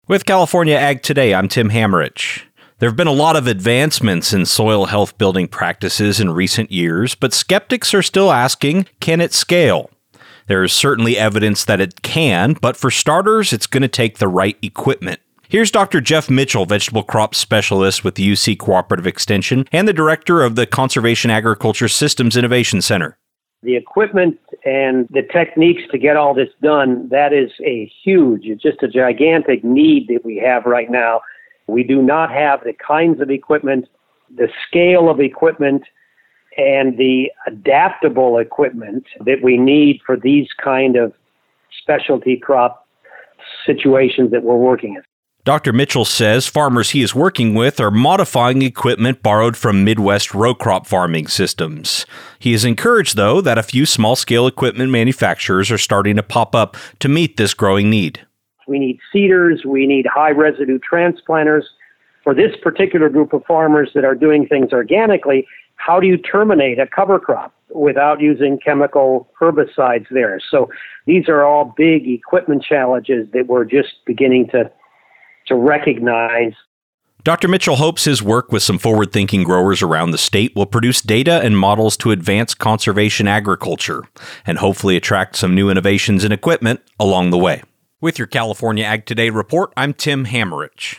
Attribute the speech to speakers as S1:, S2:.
S1: With California Ag Today, I'm Tim Hammerich. There have been a lot of advancements in soil health building practices in recent years, but skeptics are still asking, can it scale? There is certainly evidence that it can, but for starters, it's going to take the right equipment. Here's Dr. Jeff Mitchell, vegetable crop specialist with the UC Cooperative Extension and the director of the Conservation Agriculture Systems Innovation Center.
S2: The equipment and the techniques to get all this done, that is it's just a gigantic need that we have right now. We do not have the kinds of equipment, the scale of equipment, and the adaptable equipment that we need for these kind of specialty crop situations that we're working in.
S1: Dr. Mitchell says farmers he is working with are modifying equipment borrowed from Midwest row crop farming systems. He is encouraged, though, that a few small-scale equipment manufacturers are starting to pop up to meet this growing need.
S2: We need seeders, we need high-residue transplanters. For this particular group of farmers that are doing things organically, how do you terminate a cover crop without using chemical herbicides there? So these are all big equipment challenges that we're just beginning to recognize.
S1: Dr. Mitchell hopes his work with some forward-thinking growers around the state will produce data and models to advance conservation agriculture and hopefully attract some new innovations in equipment along the way. With your California Ag Today report, I'm Tim Hammerich.